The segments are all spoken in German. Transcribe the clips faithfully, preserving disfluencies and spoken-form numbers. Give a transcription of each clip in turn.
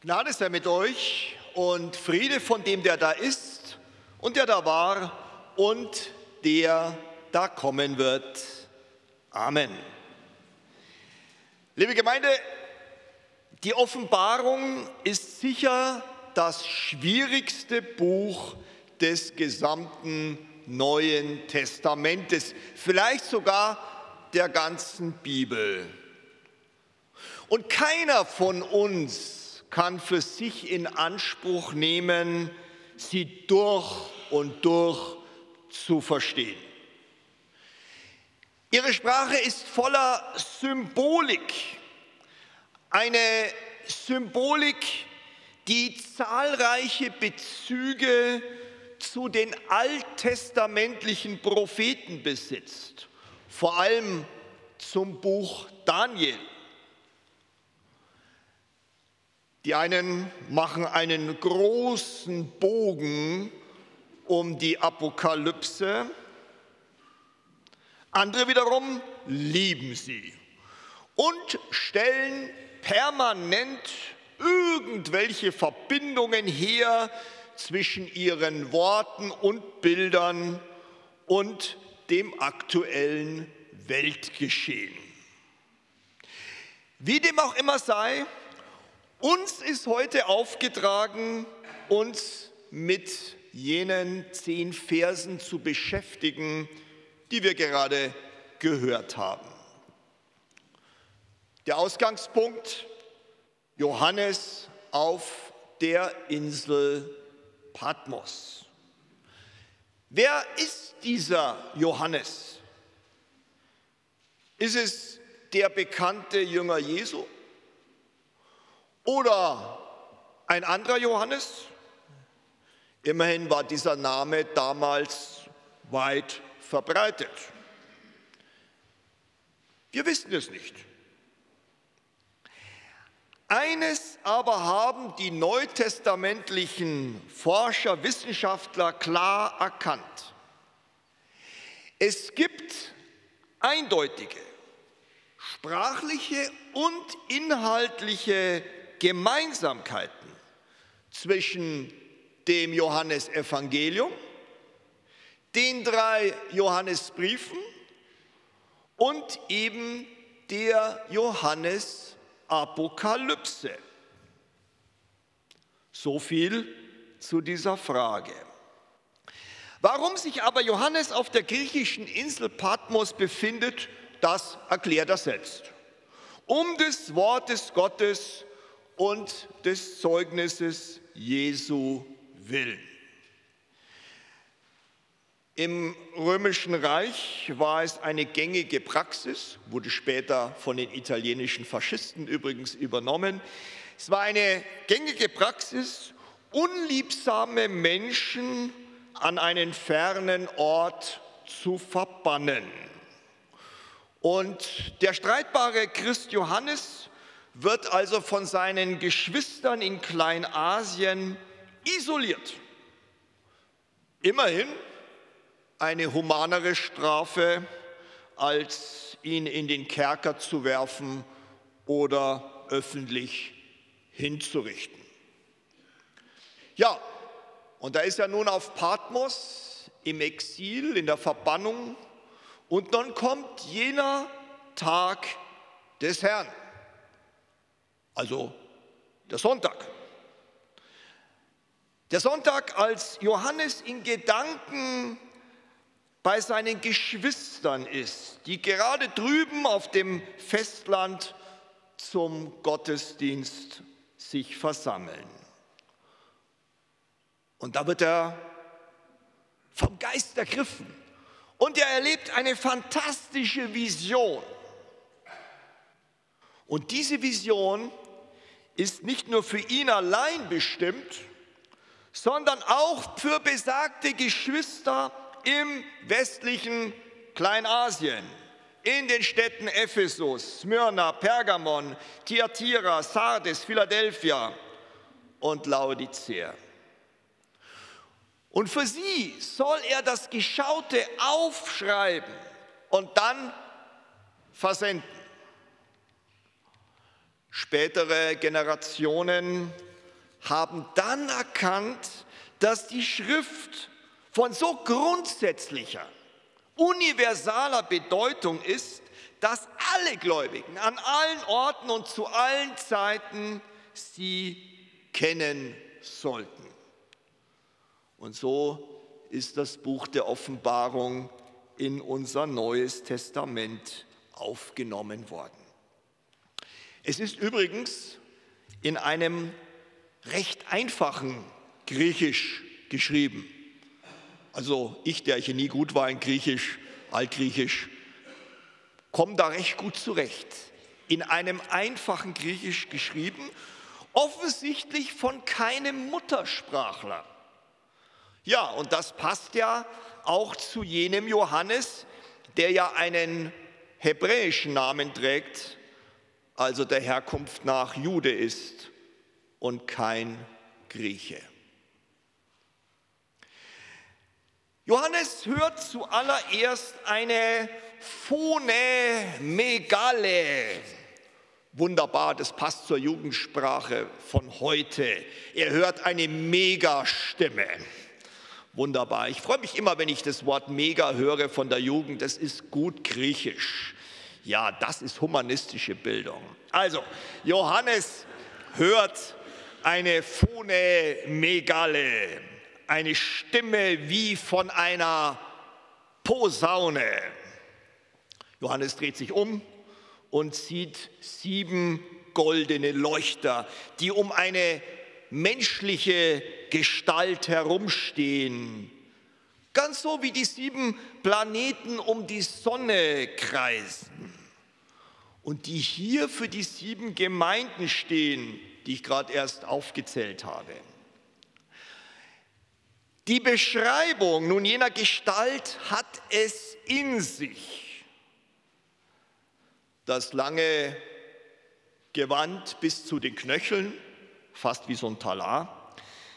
Gnade sei mit euch und Friede von dem, der da ist und der da war und der da kommen wird. Amen. Liebe Gemeinde, die Offenbarung ist sicher das schwierigste Buch des gesamten Neuen Testamentes, vielleicht sogar der ganzen Bibel. Und keiner von uns kann für sich in Anspruch nehmen, sie durch und durch zu verstehen. Ihre Sprache ist voller Symbolik, eine Symbolik, die zahlreiche Bezüge zu den alttestamentlichen Propheten besitzt, vor allem zum Buch Daniel. Die einen machen einen großen Bogen um die Apokalypse, andere wiederum lieben sie und stellen permanent irgendwelche Verbindungen her zwischen ihren Worten und Bildern und dem aktuellen Weltgeschehen. Wie dem auch immer sei, uns ist heute aufgetragen, uns mit jenen zehn Versen zu beschäftigen, die wir gerade gehört haben. Der Ausgangspunkt: Johannes auf der Insel Patmos. Wer ist dieser Johannes? Ist es der bekannte Jünger Jesu? Oder ein anderer Johannes? Immerhin war dieser Name damals weit verbreitet. Wir wissen es nicht. Eines aber haben die neutestamentlichen Forscher, Wissenschaftler klar erkannt. Es gibt eindeutige sprachliche und inhaltliche Gemeinsamkeiten zwischen dem Johannesevangelium, den drei Johannesbriefen und eben der Johannesapokalypse. So viel zu dieser Frage. Warum sich aber Johannes auf der griechischen Insel Patmos befindet, das erklärt er selbst. Um des Wortes Gottes und des Zeugnisses Jesu willen. Im Römischen Reich war es eine gängige Praxis, wurde später von den italienischen Faschisten übrigens übernommen. Es war eine gängige Praxis, unliebsame Menschen an einen fernen Ort zu verbannen. Und der streitbare Christ Johannes wird also von seinen Geschwistern in Kleinasien isoliert. Immerhin eine humanere Strafe, als ihn in den Kerker zu werfen oder öffentlich hinzurichten. Ja, und da ist er nun auf Patmos im Exil, in der Verbannung, und dann kommt jener Tag des Herrn, also der Sonntag. Der Sonntag, als Johannes in Gedanken bei seinen Geschwistern ist, die gerade drüben auf dem Festland zum Gottesdienst sich versammeln. Und da wird er vom Geist ergriffen und er erlebt eine fantastische Vision. Und diese Vision ist nicht nur für ihn allein bestimmt, sondern auch für besagte Geschwister im westlichen Kleinasien, in den Städten Ephesus, Smyrna, Pergamon, Thyatira, Sardes, Philadelphia und Laodicea. Und für sie soll er das Geschaute aufschreiben und dann versenden. Spätere Generationen haben dann erkannt, dass die Schrift von so grundsätzlicher, universaler Bedeutung ist, dass alle Gläubigen an allen Orten und zu allen Zeiten sie kennen sollten. Und so ist das Buch der Offenbarung in unser Neues Testament aufgenommen worden. Es ist übrigens in einem recht einfachen Griechisch geschrieben. Also ich, der hier nie gut war in Griechisch, Altgriechisch, komme da recht gut zurecht. In einem einfachen Griechisch geschrieben, offensichtlich von keinem Muttersprachler. Ja, und das passt ja auch zu jenem Johannes, der ja einen hebräischen Namen trägt, also der Herkunft nach Jude ist und kein Grieche. Johannes hört zuallererst eine Phone Megale. Wunderbar, das passt zur Jugendsprache von heute. Er hört eine Megastimme. Wunderbar. Ich freue mich immer, wenn ich das Wort Mega höre von der Jugend. Das ist gut griechisch. Ja, das ist humanistische Bildung. Also, Johannes hört eine Phone Megale, eine Stimme wie von einer Posaune. Johannes dreht sich um und sieht sieben goldene Leuchter, die um eine menschliche Gestalt herumstehen. Ganz so wie die sieben Planeten um die Sonne kreisen. Und die hier für die sieben Gemeinden stehen, die ich gerade erst aufgezählt habe. Die Beschreibung nun jener Gestalt hat es in sich. Das lange Gewand bis zu den Knöcheln, fast wie so ein Talar.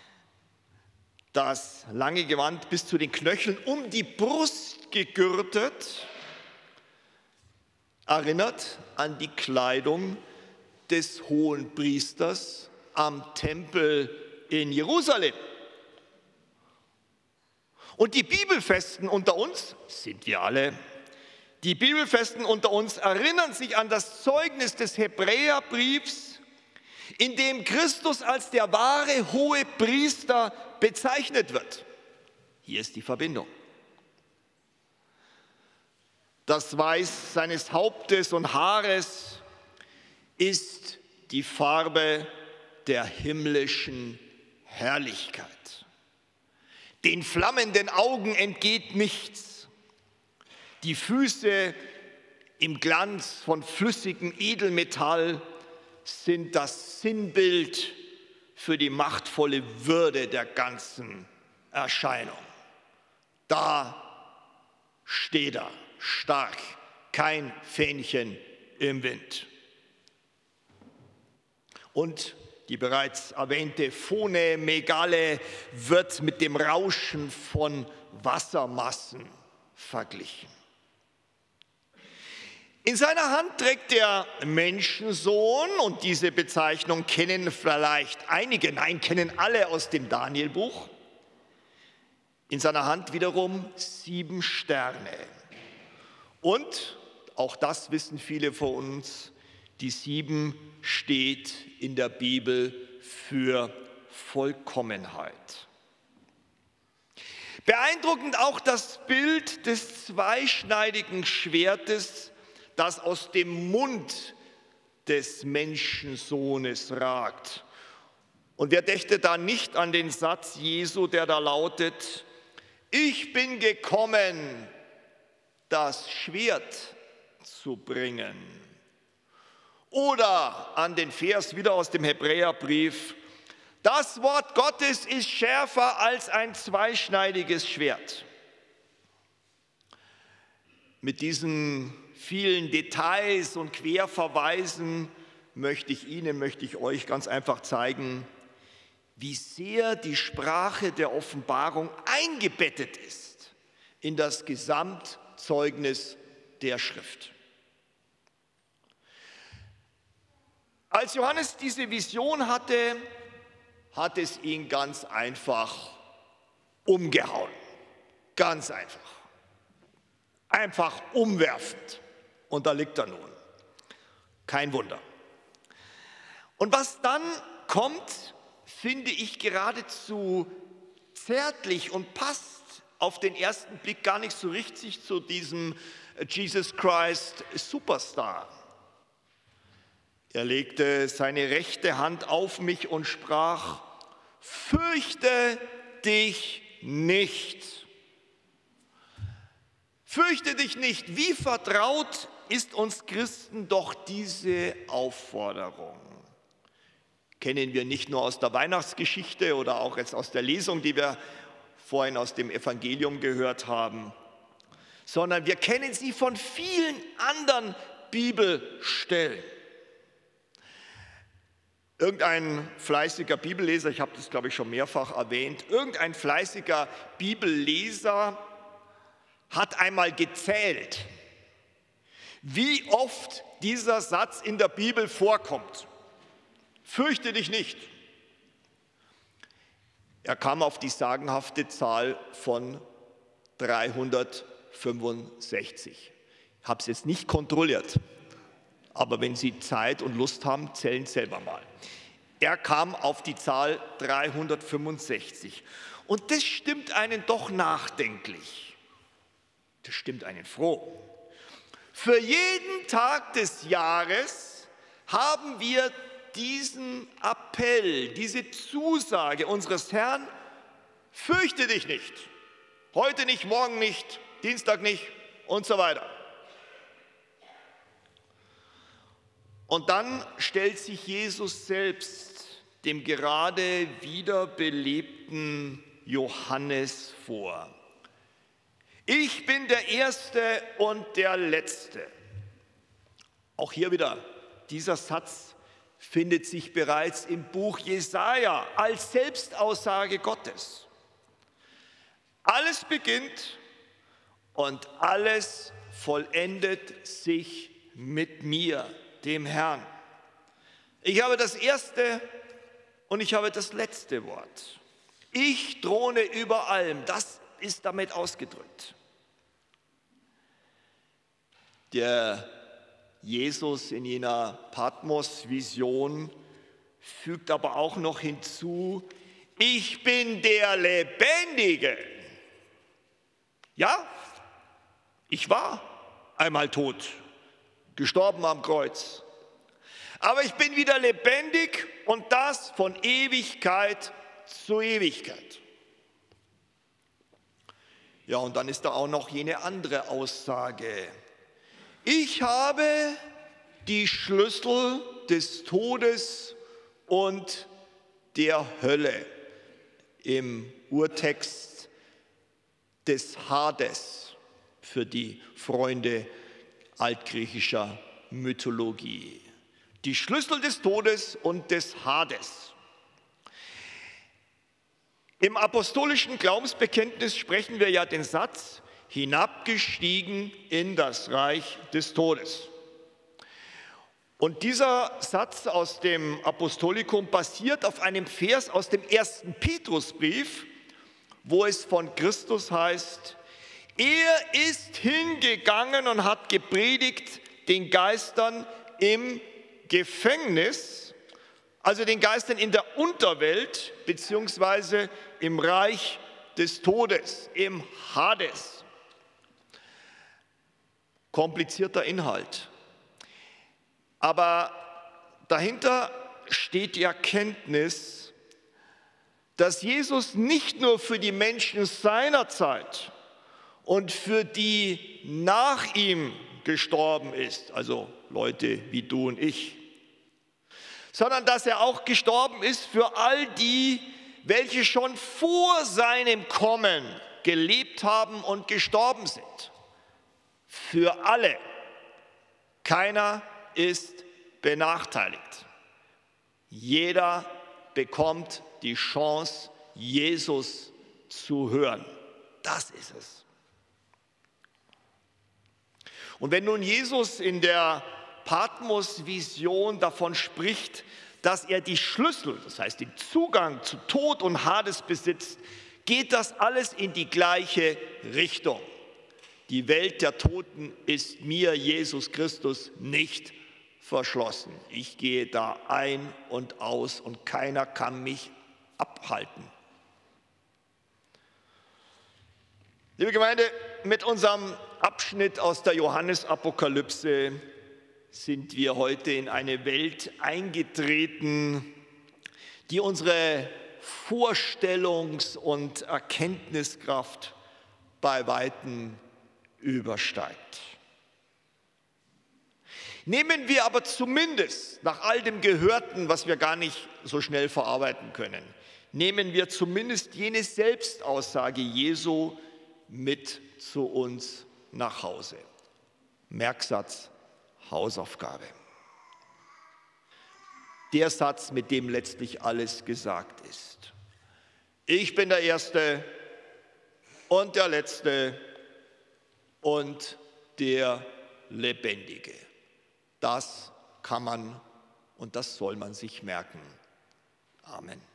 Das lange Gewand bis zu den Knöcheln, um die Brust gegürtet, erinnert an die Kleidung des Hohenpriesters am Tempel in Jerusalem. Und die Bibelfesten unter uns, sind wir alle, die Bibelfesten unter uns erinnern sich an das Zeugnis des Hebräerbriefs, in dem Christus als der wahre hohe Priester bezeichnet wird. Hier ist die Verbindung. Das Weiß seines Hauptes und Haares ist die Farbe der himmlischen Herrlichkeit. Den flammenden Augen entgeht nichts. Die Füße im Glanz von flüssigem Edelmetall sind das Sinnbild für die machtvolle Würde der ganzen Erscheinung. Da steht er, stark, kein Fähnchen im Wind. Und die bereits erwähnte Phone Megale wird mit dem Rauschen von Wassermassen verglichen. In seiner Hand trägt der Menschensohn, und diese Bezeichnung kennen vielleicht einige, nein, kennen alle aus dem Danielbuch, in seiner Hand wiederum sieben Sterne. Und, auch das wissen viele von uns, die sieben steht in der Bibel für Vollkommenheit. Beeindruckend auch das Bild des zweischneidigen Schwertes, das aus dem Mund des Menschensohnes ragt. Und wer dächte da nicht an den Satz Jesu, der da lautet: Ich bin gekommen, das Schwert zu bringen. Oder an den Vers wieder aus dem Hebräerbrief: Das Wort Gottes ist schärfer als ein zweischneidiges Schwert. Mit diesen vielen Details und Querverweisen möchte ich Ihnen, möchte ich euch ganz einfach zeigen, wie sehr die Sprache der Offenbarung eingebettet ist in das Gesamtzeugnis der Schrift. Als Johannes diese Vision hatte, hat es ihn ganz einfach umgehauen. Ganz einfach. Einfach umwerfend. Und da liegt er nun. Kein Wunder. Und was dann kommt, finde ich geradezu zärtlich und passt auf den ersten Blick gar nicht so richtig zu diesem Jesus Christ Superstar. Er legte seine rechte Hand auf mich und sprach: Fürchte dich nicht. Fürchte dich nicht. Wie vertraut ist uns Christen doch diese Aufforderung? Kennen wir nicht nur aus der Weihnachtsgeschichte oder auch jetzt aus der Lesung, die wir vorhin aus dem Evangelium gehört haben, sondern wir kennen sie von vielen anderen Bibelstellen. Irgendein fleißiger Bibelleser, ich habe das glaube ich schon mehrfach erwähnt, irgendein fleißiger Bibelleser hat einmal gezählt, wie oft dieser Satz in der Bibel vorkommt. Fürchte dich nicht. Er kam auf die sagenhafte Zahl von dreihundertfünfundsechzig. Ich habe es jetzt nicht kontrolliert, aber wenn Sie Zeit und Lust haben, zählen selber mal. Er kam auf die Zahl dreihundertfünfundsechzig. Und das stimmt einen doch nachdenklich. Das stimmt einen froh. Für jeden Tag des Jahres haben wir diesen Appell, diese Zusage unseres Herrn: Fürchte dich nicht. Heute nicht, morgen nicht, Dienstag nicht und so weiter. Und dann stellt sich Jesus selbst dem gerade wiederbelebten Johannes vor. Ich bin der Erste und der Letzte. Auch hier wieder, dieser Satz findet sich bereits im Buch Jesaja als Selbstaussage Gottes. Alles beginnt und alles vollendet sich mit mir, dem Herrn. Ich habe das erste und ich habe das letzte Wort. Ich throne über allem, das ist damit ausgedrückt. Der Jesus in jener Patmos-Vision fügt aber auch noch hinzu: Ich bin der Lebendige. Ja, ich war einmal tot, gestorben am Kreuz. Aber ich bin wieder lebendig und das von Ewigkeit zu Ewigkeit. Ja, und dann ist da auch noch jene andere Aussage. Ich habe die Schlüssel des Todes und der Hölle, im Urtext des Hades für die Freunde altgriechischer Mythologie. Die Schlüssel des Todes und des Hades. Im apostolischen Glaubensbekenntnis sprechen wir ja den Satz: hinabgestiegen in das Reich des Todes. Und dieser Satz aus dem Apostolikum basiert auf einem Vers aus dem ersten Petrusbrief, wo es von Christus heißt: Er ist hingegangen und hat gepredigt den Geistern im Gefängnis, also den Geistern in der Unterwelt beziehungsweise im Reich des Todes, im Hades. Komplizierter Inhalt. Aber dahinter steht die Erkenntnis, dass Jesus nicht nur für die Menschen seiner Zeit und für die nach ihm gestorben ist, also Leute wie du und ich, sondern dass er auch gestorben ist für all die, welche schon vor seinem Kommen gelebt haben und gestorben sind. Für alle. Keiner ist benachteiligt. Jeder bekommt die Chance, Jesus zu hören. Das ist es. Und wenn nun Jesus in der Patmos-Vision davon spricht, dass er die Schlüssel, das heißt den Zugang zu Tod und Hades besitzt, geht das alles in die gleiche Richtung. Die Welt der Toten ist mir, Jesus Christus, nicht verschlossen. Ich gehe da ein und aus und keiner kann mich abhalten. Liebe Gemeinde, mit unserem Abschnitt aus der Johannesapokalypse sind wir heute in eine Welt eingetreten, die unsere Vorstellungs- und Erkenntniskraft bei Weitem übersteigt. Nehmen wir aber zumindest nach all dem Gehörten, was wir gar nicht so schnell verarbeiten können, nehmen wir zumindest jene Selbstaussage Jesu mit zu uns nach Hause. Merksatz, Hausaufgabe. Der Satz, mit dem letztlich alles gesagt ist. Ich bin der Erste und der Letzte und der Lebendige. Das kann man und das soll man sich merken. Amen.